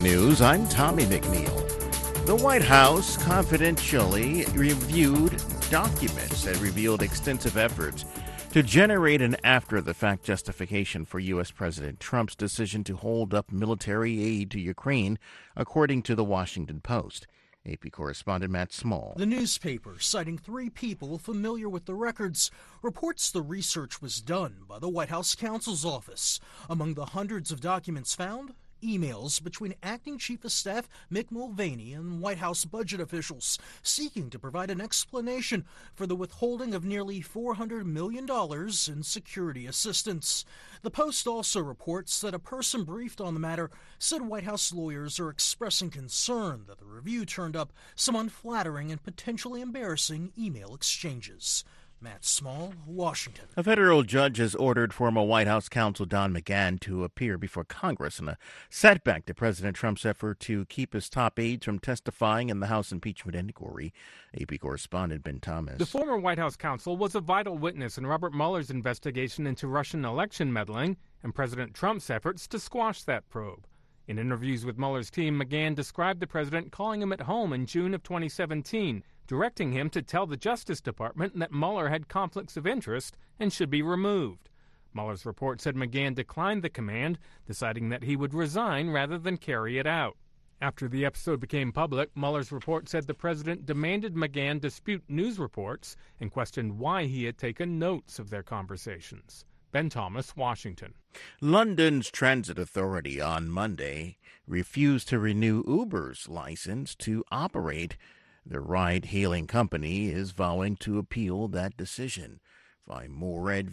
News, I'm Tommy McNeil. The White House confidentially reviewed documents that revealed extensive efforts to generate an after-the-fact justification for U.S. President Trump's decision to hold up military aid to Ukraine, according to the Washington Post. AP correspondent Matt Small. The newspaper, citing 3 people familiar with the records, reports the research was done by the White House counsel's office. Among the hundreds of documents found, emails between Acting Chief of Staff Mick Mulvaney and White House budget officials seeking to provide an explanation for the withholding of nearly $400 million in security assistance. The Post also reports that a person briefed on the matter said White House lawyers are expressing concern that the review turned up some unflattering and potentially embarrassing email exchanges. Matt Small, Washington. A federal judge has ordered former White House counsel Don McGahn to appear before Congress in a setback to President Trump's effort to keep his top aides from testifying in the House impeachment inquiry. AP correspondent Ben Thomas. The former White House counsel was a vital witness in Robert Mueller's investigation into Russian election meddling and President Trump's efforts to squash that probe. In interviews with Mueller's team, McGahn described the president calling him at home in June of 2017, directing him to tell the Justice Department that Mueller had conflicts of interest and should be removed. Mueller's report said McGahn declined the command, deciding that he would resign rather than carry it out. After the episode became public, Mueller's report said the president demanded McGahn dispute news reports and questioned why he had taken notes of their conversations. Ben Thomas, Washington. London's Transit Authority on Monday refused to renew Uber's license to operate. The ride-hailing company is vowing to appeal that decision. Find more at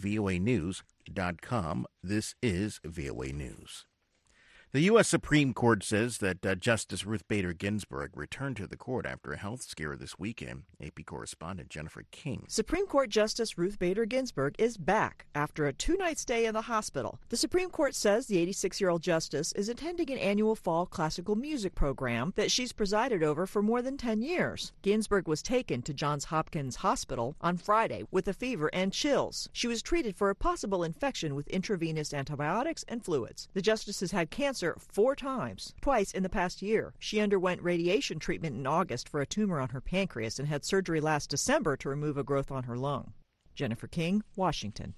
voanews.com. This is VOA News. The U.S. Supreme Court says that Justice Ruth Bader Ginsburg returned to the court after a health scare this weekend. AP correspondent Jennifer King. Supreme Court Justice Ruth Bader Ginsburg is back after a 2-night stay in the hospital. The Supreme Court says the 86-year-old justice is attending an annual fall classical music program that she's presided over for more than 10 years. Ginsburg was taken to Johns Hopkins Hospital on Friday with a fever and chills. She was treated for a possible infection with intravenous antibiotics and fluids. The justice has had cancer 4 times, twice in the past year. She underwent radiation treatment in August for a tumor on her pancreas and had surgery last December to remove a growth on her lung. Jennifer King, Washington.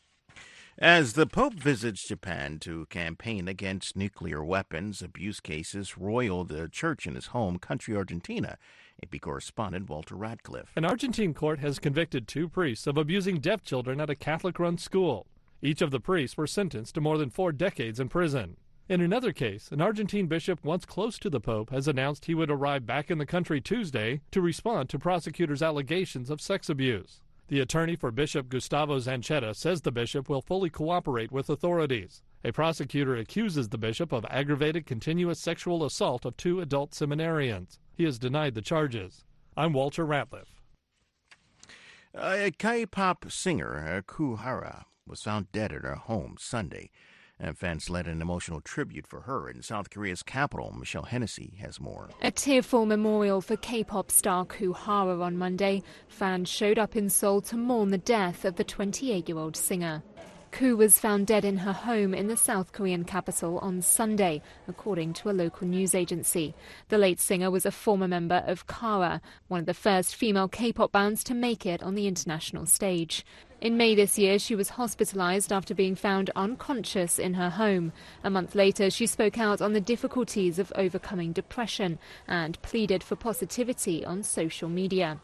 As the Pope visits Japan to campaign against nuclear weapons, abuse cases roil the church in his home country, Argentina. AP correspondent Walter Radcliffe. An Argentine court has convicted 2 priests of abusing deaf children at a Catholic-run school. Each of the priests were sentenced to more than 4 decades in prison. In another case, an Argentine bishop once close to the Pope has announced he would arrive back in the country Tuesday to respond to prosecutors' allegations of sex abuse. The attorney for Bishop Gustavo Zanchetta says the bishop will fully cooperate with authorities. A prosecutor accuses the bishop of aggravated continuous sexual assault of 2 adult seminarians. He has denied the charges. I'm Walter Ratliff. K-pop singer Kuhara was found dead at her home Sunday. And fans led an emotional tribute for her in South Korea's capital. Michelle Hennessy has more. A tearful memorial for K-pop star Kuhara on Monday. Fans showed up in Seoul to mourn the death of the 28-year-old singer. Koo was found dead in her home in the South Korean capital on Sunday, according to a local news agency. The late singer was a former member of KARA, one of the first female K-pop bands to make it on the international stage. In May this year, she was hospitalized after being found unconscious in her home. A month later, she spoke out on the difficulties of overcoming depression and pleaded for positivity on social media.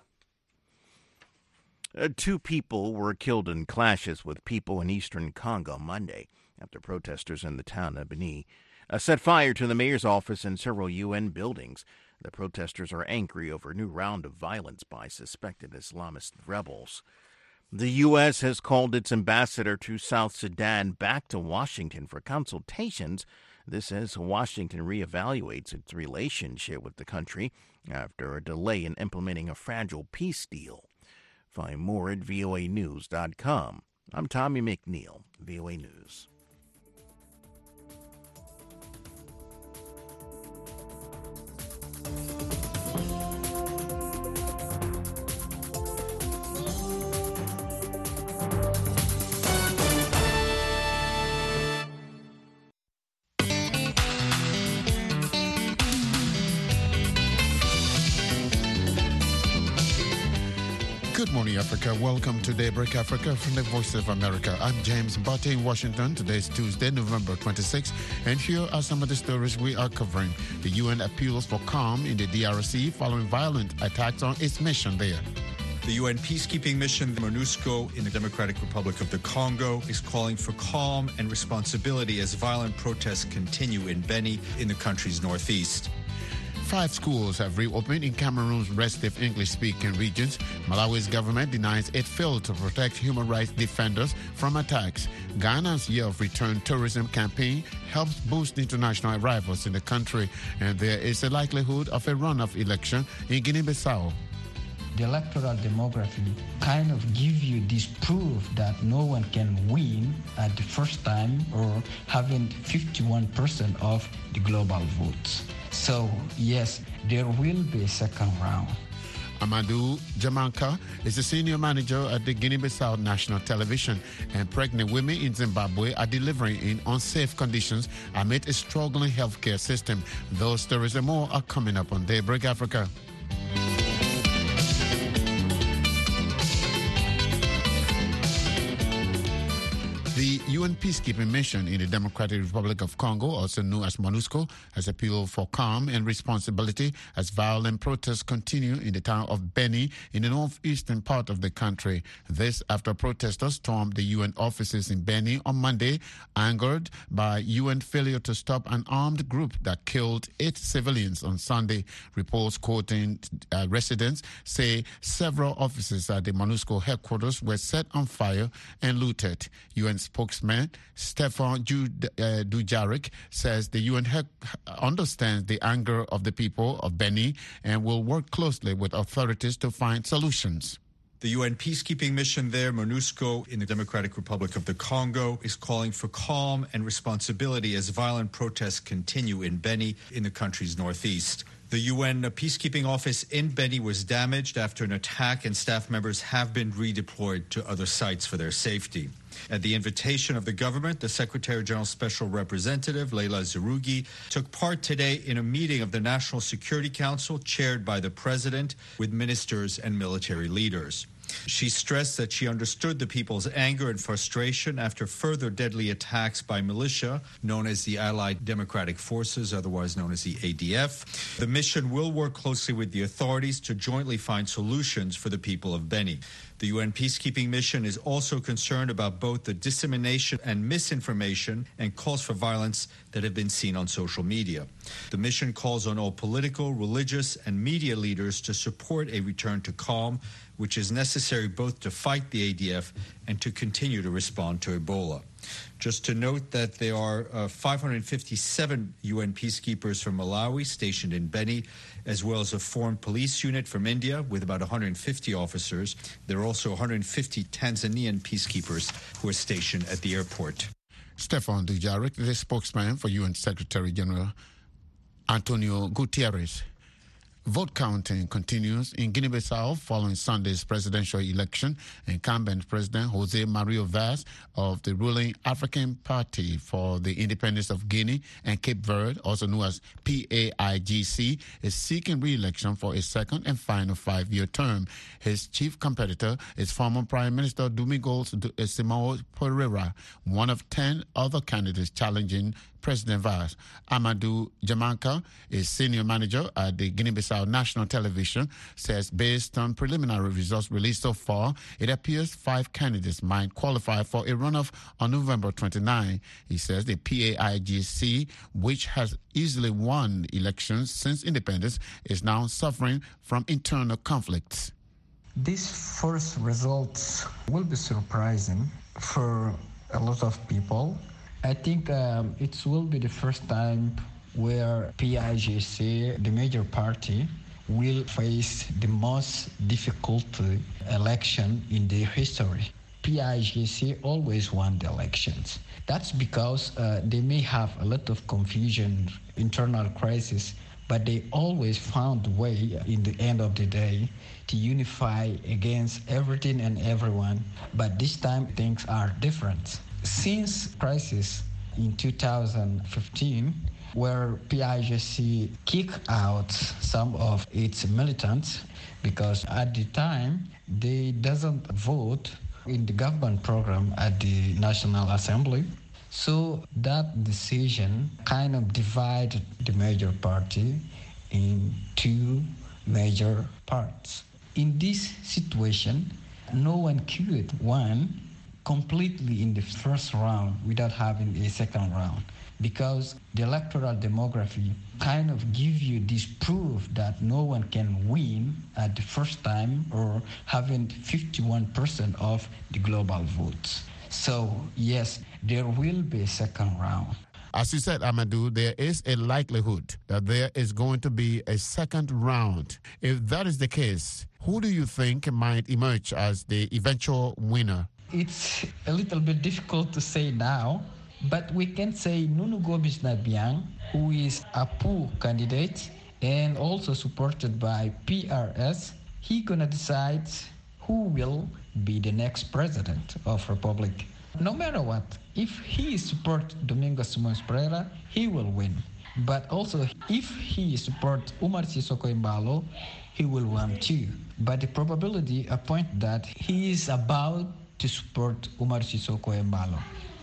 2 people were killed in clashes with people in eastern Congo Monday after protesters in the town of Beni set fire to the mayor's office and several UN buildings. The protesters are angry over a new round of violence by suspected Islamist rebels. The U.S. has called its ambassador to South Sudan back to Washington for consultations. This as Washington reevaluates its relationship with the country after a delay in implementing a fragile peace deal. Find more at voanews.com. I'm Tommy McNeil, VOA News. Good morning, Africa. Welcome to Daybreak Africa from the Voice of America. I'm James Butte in Washington. Today is Tuesday, November 26, and here are some of the stories we are covering. The UN appeals for calm in the DRC following violent attacks on its mission there. The UN peacekeeping mission, the MONUSCO, in the Democratic Republic of the Congo, is calling for calm and responsibility as violent protests continue in Beni, in the country's northeast. 5 schools have reopened in Cameroon's restive English-speaking regions. Malawi's government denies it failed to protect human rights defenders from attacks. Ghana's Year of Return tourism campaign helps boost international arrivals in the country, and there is a likelihood of a runoff election in Guinea-Bissau. The electoral demography kind of give you this proof that no one can win at the first time or having 51% of the global votes. So, yes, there will be a second round. Amadou Jamanka is the senior manager at the Guinea-Bissau National Television, and pregnant women in Zimbabwe are delivering in unsafe conditions amid a struggling healthcare system. Those stories and more are coming up on Daybreak Africa. The UN peacekeeping mission in the Democratic Republic of Congo, also known as MONUSCO, has appealed for calm and responsibility as violent protests continue in the town of Beni in the northeastern part of the country. This after protesters stormed the UN offices in Beni on Monday, angered by UN failure to stop an armed group that killed 8 civilians on Sunday. Reports quoting residents say several offices at the MONUSCO headquarters were set on fire and looted. UN spokesman Stefan Dujarric says the UN understands the anger of the people of Beni and will work closely with authorities to find solutions. The UN peacekeeping mission there, MONUSCO, in the Democratic Republic of the Congo, is calling for calm and responsibility as violent protests continue in Beni, in the country's northeast. The UN peacekeeping office in Beni was damaged after an attack, and staff members have been redeployed to other sites for their safety. At the invitation of the government, the Secretary General's Special Representative, Leila Zerugi, took part today in a meeting of the National Security Council chaired by the President with ministers and military leaders. She stressed that she understood the people's anger and frustration after further deadly attacks by militia known as the Allied Democratic Forces, otherwise known as the ADF. The mission will work closely with the authorities to jointly find solutions for the people of Beni. The UN peacekeeping mission is also concerned about both the dissemination and misinformation and calls for violence that have been seen on social media. The mission calls on all political, religious, and media leaders to support a return to calm, which is necessary both to fight the ADF and to continue to respond to Ebola. Just to note that there are 557 UN peacekeepers from Malawi stationed in Beni, as well as a foreign police unit from India with about 150 officers. There are also 150 Tanzanian peacekeepers who are stationed at the airport. Stefan Dujarric, the spokesman for UN Secretary General Antonio Guterres. Vote counting continues in Guinea-Bissau following Sunday's presidential election. Incumbent President Jose Mario Vaz of the ruling African Party for the Independence of Guinea and Cape Verde, also known as PAIGC, is seeking re-election for a second and final 5-year term. His chief competitor is former Prime Minister Domingos Simão Pereira, one of 10 other candidates challenging President Vaz. Amadou Jamanka is senior manager at the Guinea-Bissau National Television, says based on preliminary results released so far, it appears 5 candidates might qualify for a runoff on November 29. He says the PAIGC, which has easily won elections since independence, is now suffering from internal conflicts. These first results will be surprising for a lot of people. I think it will be the first time where PAIGC, the major party, will face the most difficult election in their history. PAIGC always won the elections. That's because they may have a lot of confusion, internal crisis, but they always found a way in the end of the day to unify against everything and everyone. But this time things are different. Since crisis in 2015, where PIGC kicked out some of its militants because at the time they doesn't vote in the government program at the National Assembly. So that decision kind of divided the major party in two major parts. In this situation, no one could win completely in the first round without having a second round, because the electoral demography kind of give you this proof that no one can win at the first time or having 51% of the global votes. So yes, there will be a second round. As you said, Amadou, there is a likelihood that there is going to be a second round. If that is the case, who do you think might emerge as the eventual winner? It's a little bit difficult to say now, but we can say Nunu Gobis Nabiang, who is a PU candidate and also supported by PRS, he gonna decide who will be the next president of Republic. No matter what, if he support Domingos Simoes Pereira, he will win. But also, if he support Umar Sissoco Embalo, he will win too. But the probability point that he is about to support Umar Sissoco Embalo,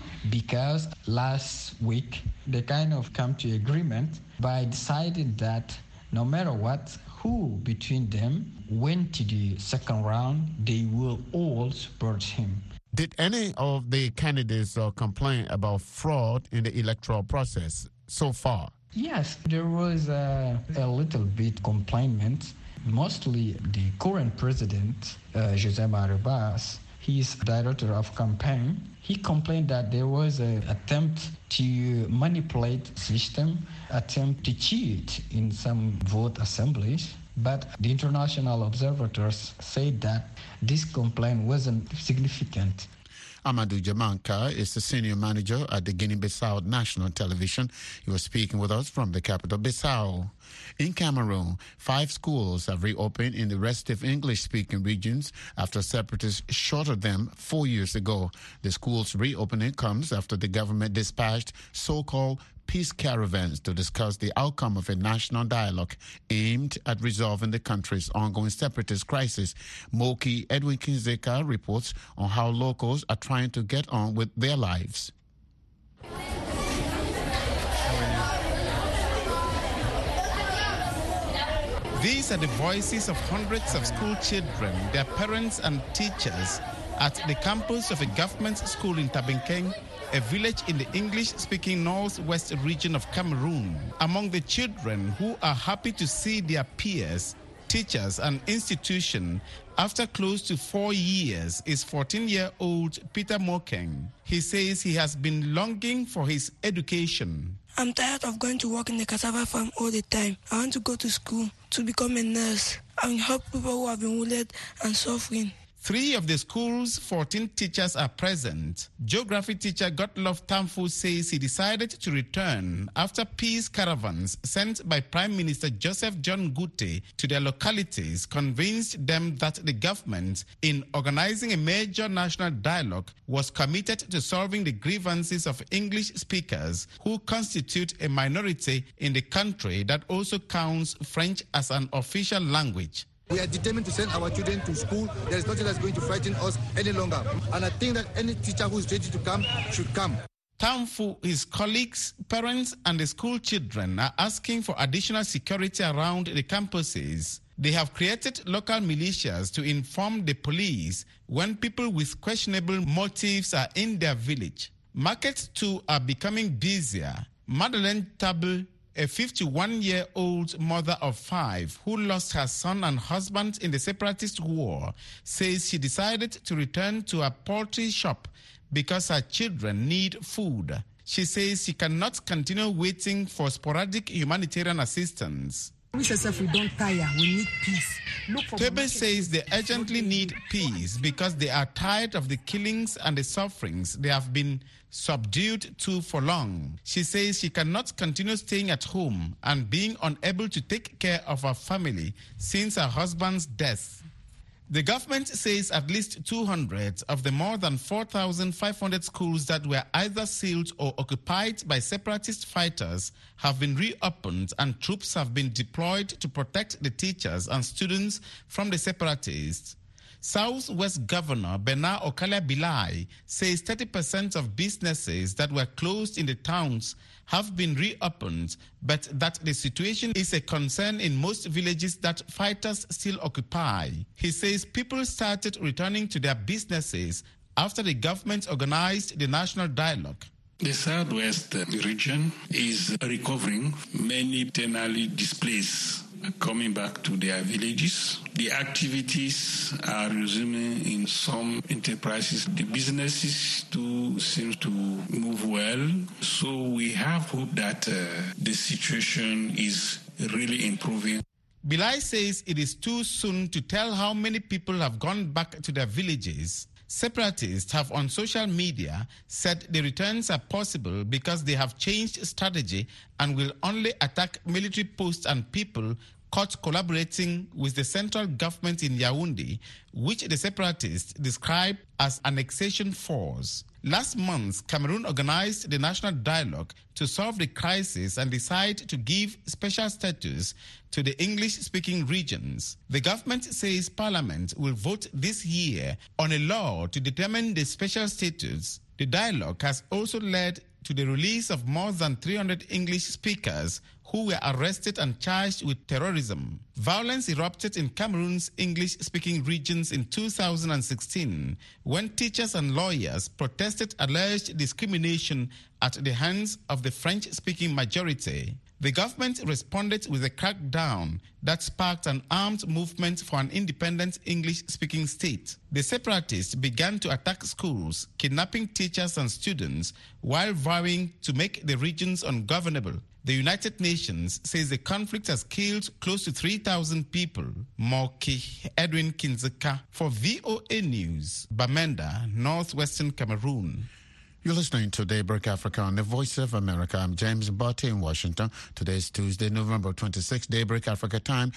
because last week they kind of come to agreement by deciding that no matter what, who between them went to the second round, they will all support him. Did any of the candidates complain about fraud in the electoral process so far? Yes, there was a little bit complaint. Mostly the current president, José Mário Vaz, he's director of campaign. He complained that there was an attempt to manipulate system, attempt to cheat in some vote assemblies. But the international observers said that this complaint wasn't significant. Amadou Jamanka is the senior manager at the Guinea-Bissau National Television. He was speaking with us from the capital, Bissau. In Cameroon, 5 schools have reopened in the restive English-speaking regions after separatists shuttered them 4 years ago. The school's reopening comes after the government dispatched so-called peace caravans to discuss the outcome of a national dialogue aimed at resolving the country's ongoing separatist crisis. Moki Edwin Kinzeka reports on how locals are trying to get on with their lives. These are the voices of hundreds of school children, their parents and teachers at the campus of a government school in Tabenkeng, a village in the English-speaking northwest region of Cameroon. Among the children who are happy to see their peers, teachers and institution after close to 4 years is 14-year-old Peter Mokeng. He says he has been longing for his education. I'm tired of going to work in the cassava farm all the time. I want to go to school to become a nurse and help people who have been wounded and suffering. 3 of the school's 14 teachers are present. Geography teacher Gottlof Tamfu says he decided to return after peace caravans sent by Prime Minister Joseph John Gute to their localities convinced them that the government, in organizing a major national dialogue, was committed to solving the grievances of English speakers who constitute a minority in the country that also counts French as an official language. We are determined to send our children to school. There is nothing that's going to frighten us any longer. And I think that any teacher who is ready to come should come. Tamfu, his colleagues, parents, and the school children are asking for additional security around the campuses. They have created local militias to inform the police when people with questionable motives are in their village. Markets too are becoming busier. Madeleine Table, a 51-year-old mother of 5 who lost her son and husband in the separatist war, says she decided to return to a poultry shop because her children need food. She says she cannot continue waiting for sporadic humanitarian assistance. We don't tire, we need peace. Tebe says they urgently need peace because they are tired of the killings and the sufferings they have been subdued to for long. She says she cannot continue staying at home and being unable to take care of her family since her husband's death. The government says at least 200 of the more than 4,500 schools that were either sealed or occupied by separatist fighters have been reopened, and troops have been deployed to protect the teachers and students from the separatists. Southwest Governor Bernard Okalia Bilai says 30% of businesses that were closed in the towns have been reopened, but that the situation is a concern in most villages that fighters still occupy. He says people started returning to their businesses after the government organized the national dialogue. The Southwest region is recovering. Many internally displaced are coming back to their villages. The activities are resuming in some enterprises. The businesses too seem to move well. So we have hope that the situation is really improving. Bilai says it is too soon to tell how many people have gone back to their villages. Separatists have on social media said the returns are possible because they have changed strategy and will only attack military posts and people caught collaborating with the central government in Yaoundé, which the separatists described as annexation force. Last month, Cameroon organized the national dialogue to solve the crisis and decide to give special status to the English-speaking regions. The government says Parliament will vote this year on a law to determine the special status. The dialogue has also led to the release of more than 300 English speakers who were arrested and charged with terrorism. Violence erupted in Cameroon's English-speaking regions in 2016 when teachers and lawyers protested alleged discrimination at the hands of the French-speaking majority. The government responded with a crackdown that sparked an armed movement for an independent English-speaking state. The separatists began to attack schools, kidnapping teachers and students, while vowing to make the regions ungovernable. The United Nations says the conflict has killed close to 3,000 people. Moki Edwin Kinzeka for VOA News, Bamenda, Northwestern Cameroon. You're listening to Daybreak Africa on the Voice of America. I'm James Barty in Washington. Today is Tuesday, November 26, Daybreak Africa time,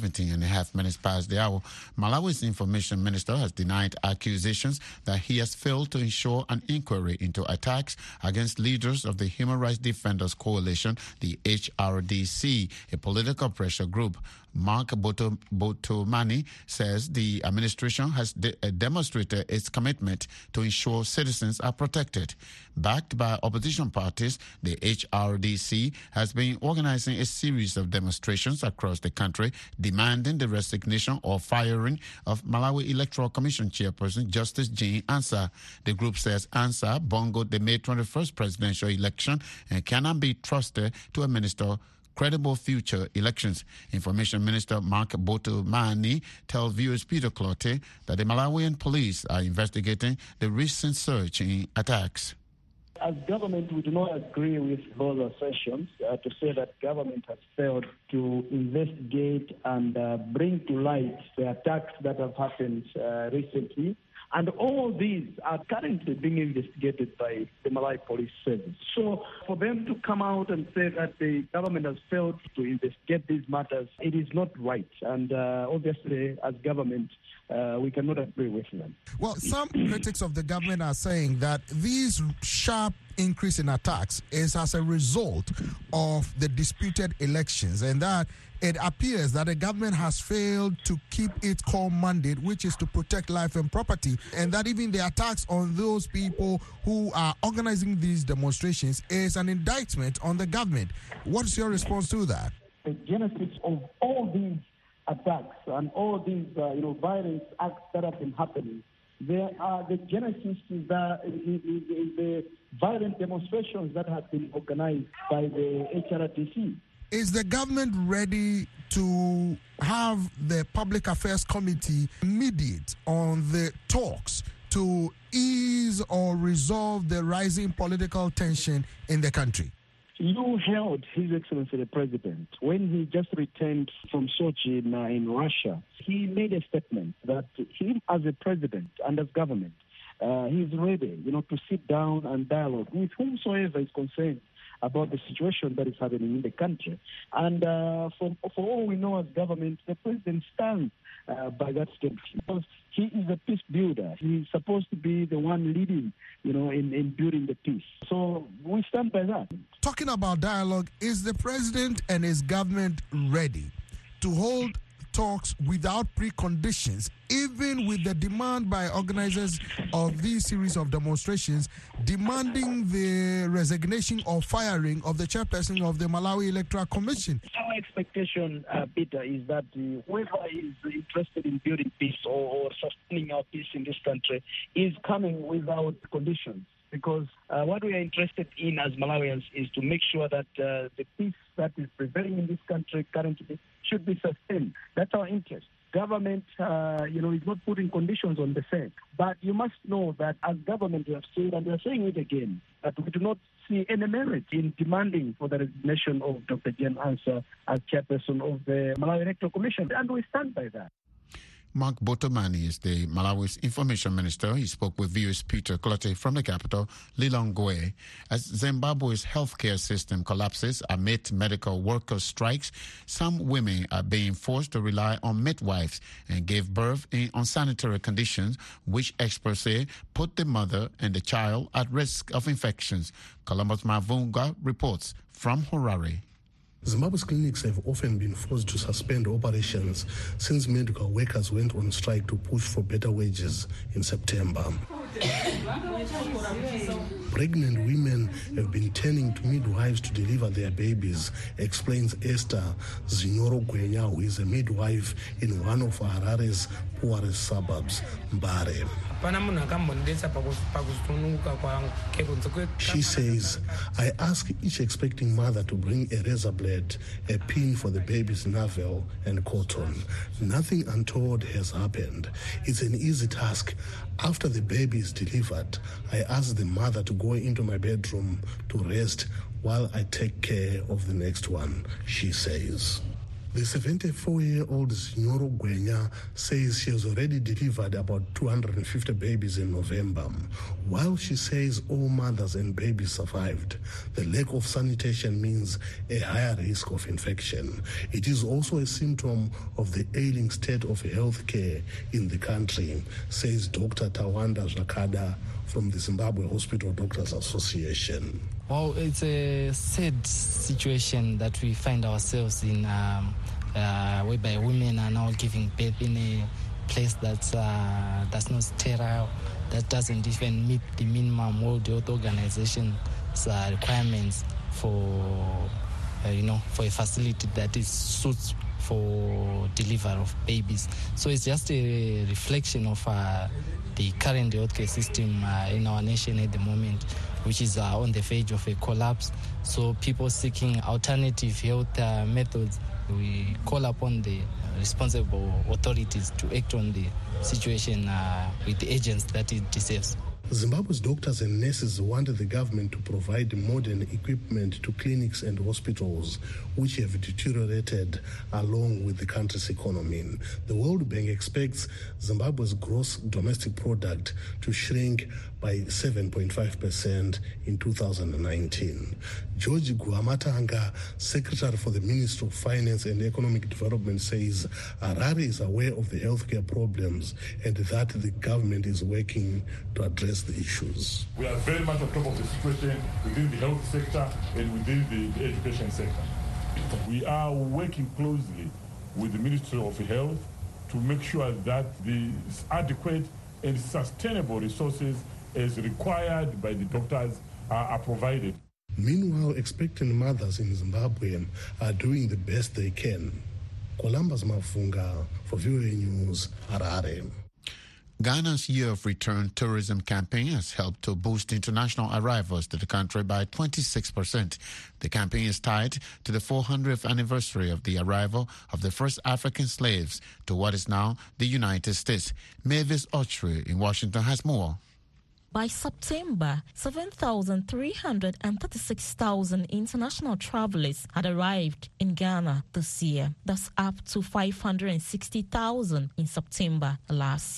17.5 minutes past the hour. Malawi's information minister has denied accusations that he has failed to ensure an inquiry into attacks against leaders of the Human Rights Defenders Coalition, the HRDC, a political pressure group. Mark Botomani says the administration has demonstrated its commitment to ensure citizens are protected. Backed by opposition parties, the HRDC has been organizing a series of demonstrations across the country demanding the resignation or firing of Malawi Electoral Commission chairperson Justice Jean Ansah. The group says Ansah bungled the May 21st presidential election and cannot be trusted to administer credible future elections. Information Minister Mark Botomani tells viewers Peter Clotte that the Malawian police are investigating the recent surge in attacks. As government, we do not agree with those assertions to say that government has failed to investigate and bring to light the attacks that have happened recently. And all these are currently being investigated by the Malawi Police Service. So for them to come out and say that the government has failed to investigate these matters, it is not right. And obviously, as government, we cannot agree with them. Well, some critics of the government are saying that these sharp increase in attacks is as a result of the disputed elections, and that it appears that the government has failed to keep its core mandate, which is to protect life and property, and that even the attacks on those people who are organizing these demonstrations is an indictment on the government. What's your response to that? The genesis of all these attacks and all these violence acts that have been happening, the genesis is the violent demonstrations that have been organized by the HRDC. Is the government ready to have the Public Affairs Committee mediate on the talks to ease or resolve the rising political tension in the country? You held His Excellency the President when he just returned from Sochi in Russia. He made a statement that he, as a president and as government, he's ready, to sit down and dialogue with whomsoever is concerned about the situation that is happening in the country. And for all we know as government, the president stands by that statement because he is a peace builder. He's supposed to be the one leading, in building the peace. So we stand by that. Talking about dialogue, is the president and his government ready to hold talks without preconditions, even with the demand by organizers of these series of demonstrations demanding the resignation or firing of the chairperson of the Malawi Electoral Commission? Our expectation, Peter, is that whoever is interested in building peace or sustaining our peace in this country is coming without conditions. Because what we are interested in as Malawians is to make sure that the peace that is prevailing in this country currently should be sustained. That's our interest. Government, is not putting conditions on the same. But you must know that as government, we have said, and we are saying it again, that we do not see any merit in demanding for the resignation of Dr. Jane Ansah as chairperson of the Malawi Electoral Commission, and we stand by that. Mark Botomani is the Malawi's information minister. He spoke with viewers Peter Clotte from the capital, Lilongwe. As Zimbabwe's healthcare system collapses amid medical workers' strikes, some women are being forced to rely on midwives and give birth in unsanitary conditions, which experts say put the mother and the child at risk of infections. Columbus Mavunga reports from Harare. Zimbabwe's clinics have often been forced to suspend operations since medical workers went on strike to push for better wages in September. Pregnant women have been turning to midwives to deliver their babies, explains Esther Zinyoro Gwenya, who is a midwife in one of Harare's poorest suburbs, Mbare. She says, I ask each expecting mother to bring a razor blade, a pin for the baby's navel, and cotton. Nothing untoward has happened. It's an easy task. After the baby is delivered, I ask the mother to go into my bedroom to rest while I take care of the next one, she says. The 74-year-old Zinyoro Gwenya says she has already delivered about 250 babies in November. While she says all mothers and babies survived, the lack of sanitation means a higher risk of infection. It is also a symptom of the ailing state of health care in the country, says Dr. Tawanda Zhakada from the Zimbabwe Hospital Doctors Association. Well, it's a sad situation that we find ourselves in, whereby women are now giving birth in a place that's not sterile, that doesn't even meet the minimum World Health Organization's requirements for a facility that is suits for delivery of babies. So it's just a reflection of the current healthcare system in our nation at the moment, which is on the verge of a collapse. So people seeking alternative health methods, we call upon the responsible authorities to act on the situation with the agents that it deserves. Zimbabwe's doctors and nurses wanted the government to provide modern equipment to clinics and hospitals, which have deteriorated along with the country's economy. The World Bank expects Zimbabwe's gross domestic product to shrink by 7.5% in 2019. George Guamatanga, Secretary for the Ministry of Finance and Economic Development, says Harare is aware of the healthcare problems and that the government is working to address the issues. We are very much on top of the situation within the health sector and within the education sector. We are working closely with the Ministry of Health to make sure that the adequate and sustainable resources as required by the doctors are provided. Meanwhile, expectant mothers in Zimbabwe are doing the best they can. Columbus Mafunga for VOA News, Harare. Ghana's Year of Return tourism campaign has helped to boost international arrivals to the country by 26%. The campaign is tied to the 400th anniversary of the arrival of the first African slaves to what is now the United States. Mavis Ochre in Washington has more. By September, 7,336,000 international travelers had arrived in Ghana this year. That's up to 560,000 in September last year.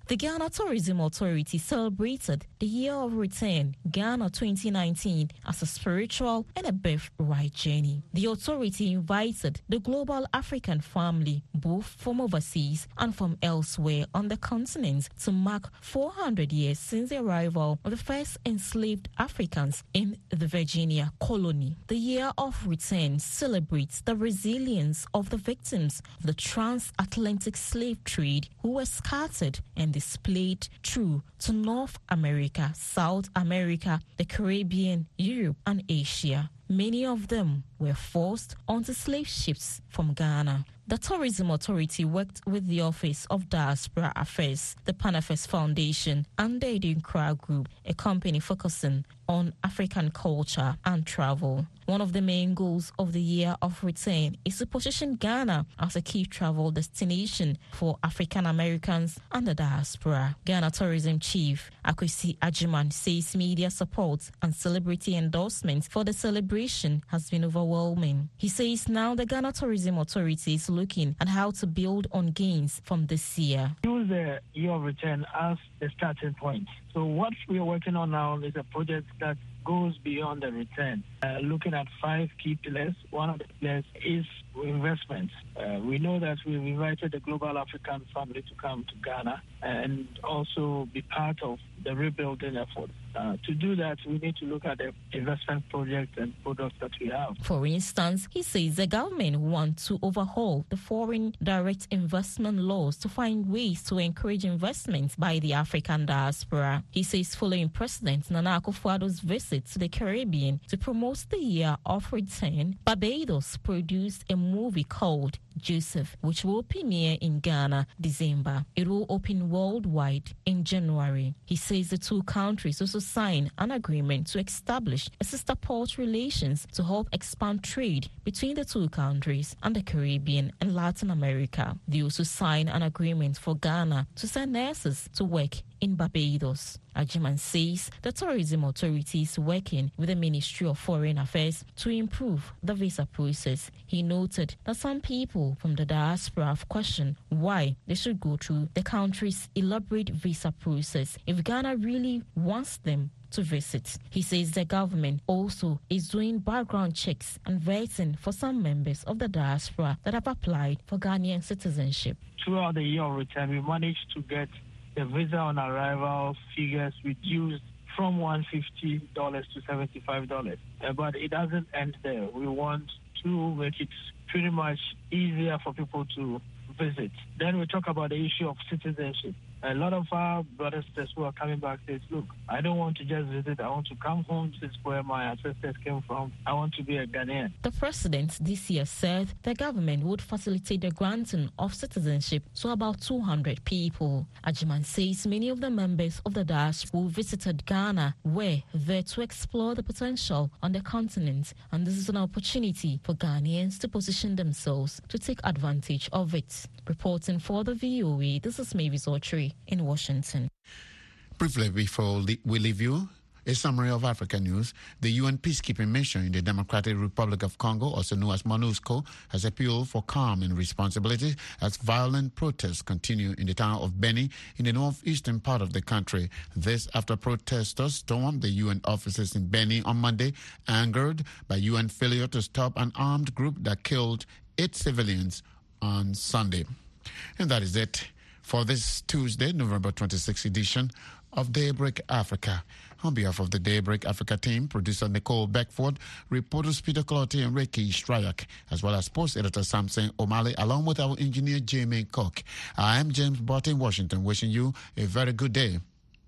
The Ghana Tourism Authority celebrated the Year of Return, Ghana 2019, as a spiritual and a birthright journey. The authority invited the global African family, both from overseas and from elsewhere on the continent, to mark 400 years since the arrival of the first enslaved Africans in the Virginia colony. The Year of Return celebrates the resilience of the victims of the transatlantic slave trade who were scattered and displayed through to North America, South America, the Caribbean, Europe, and Asia. Many of them were forced onto slave ships from Ghana. The Tourism Authority worked with the Office of Diaspora Affairs, the Pan Affairs Foundation, and the Edinkra Group, a company focusing on African culture and travel. One of the main goals of the Year of Return is to position Ghana as a key travel destination for African Americans and the diaspora. Ghana Tourism Chief Akwesi Ajiman says media support and celebrity endorsements for the celebration has been overwhelming. He says now the Ghana Tourism Authority is looking at how to build on gains from this year. Use the Year of Return as the starting point. So what we are working on now is a project that goes beyond the return, looking at 5 key pillars. One of the pillars is investments. We know that we've invited the global African family to come to Ghana and also be part of the rebuilding effort. To do that, we need to look at the investment projects and products that we have. For instance, he says the government wants to overhaul the foreign direct investment laws to find ways to encourage investments by the African diaspora. He says following President Nana Akufo-Addo's visit to the Caribbean to promote the Year of Return, Barbados produced a movie called Joseph, which will premiere in Ghana December. It will open worldwide in January. He says the two countries also signed an agreement to establish a sister port relations to help expand trade between the two countries and the Caribbean and Latin America. They also signed an agreement for Ghana to send nurses to work in Barbados. Ajiman says the Tourism Authority is working with the Ministry of Foreign Affairs to improve the visa process. He noted that some people from the diaspora have questioned why they should go through the country's elaborate visa process if Ghana really wants them to visit. He says the government also is doing background checks and vetting for some members of the diaspora that have applied for Ghanaian citizenship. Throughout the Year of Return, we managed to get the visa on arrival figures reduced from $150 to $75. But it doesn't end there. We want to make it pretty much easier for people to visit. Then we talk about the issue of citizenship. A lot of our brothers and sisters who are coming back say, look, I don't want to just visit. I want to come home. This is where my ancestors came from. I want to be a Ghanaian. The president this year said the government would facilitate the granting of citizenship to about 200 people. Ajiman says many of the members of the diaspora who visited Ghana were there to explore the potential on the continent, and this is an opportunity for Ghanaians to position themselves to take advantage of it. Reporting for the VOA, this is Mavis Autry in Washington. Briefly, before we leave you, a summary of African news. The UN peacekeeping mission in the Democratic Republic of Congo, also known as MONUSCO, has appealed for calm and responsibility as violent protests continue in the town of Beni in the northeastern part of the country. This after protesters stormed the UN offices in Beni on Monday, angered by UN failure to stop an armed group that killed 8 civilians on Sunday. And that is it for this Tuesday, November 26th edition of Daybreak Africa. On behalf of the Daybreak Africa team, producer Nicole Beckford, reporters Peter Clottey and Ricky Stryak, as well as sports editor Samson O'Malley, along with our engineer Jamie Cook. I am James Bott in Washington, wishing you a very good day.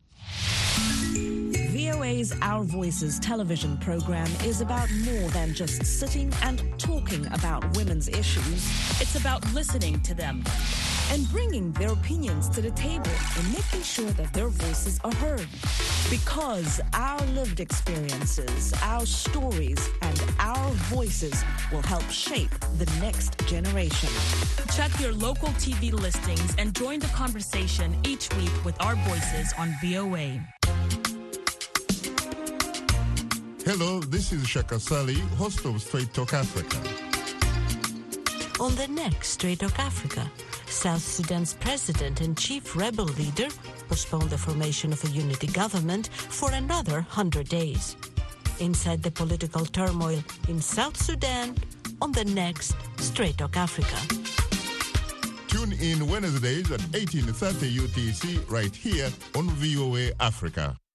VOA's Our Voices television program is about more than just sitting and talking about women's issues. It's about listening to them and bringing their opinions to the table and making sure that their voices are heard. Because our lived experiences, our stories, and our voices will help shape the next generation. Check your local TV listings and join the conversation each week with Our Voices on VOA. Hello, this is Shaka Sali, host of Straight Talk Africa. On the next Straight Talk Africa, South Sudan's president and chief rebel leader postponed the formation of a unity government for another 100 days. Inside the political turmoil in South Sudan on the next Straight Talk Africa. Tune in Wednesdays at 18:30 UTC right here on VOA Africa.